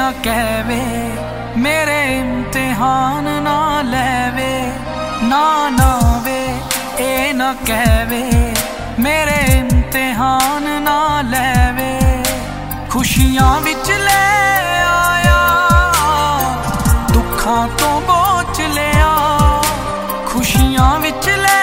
ना कहवे मेरे इम्तिहान ना लेवे, ना ना वे ए ना कहवे मेरे इम्तिहान ना लेवे। खुशियां विच ले आया दुखां तो बोझ लिया, खुशियां विच ले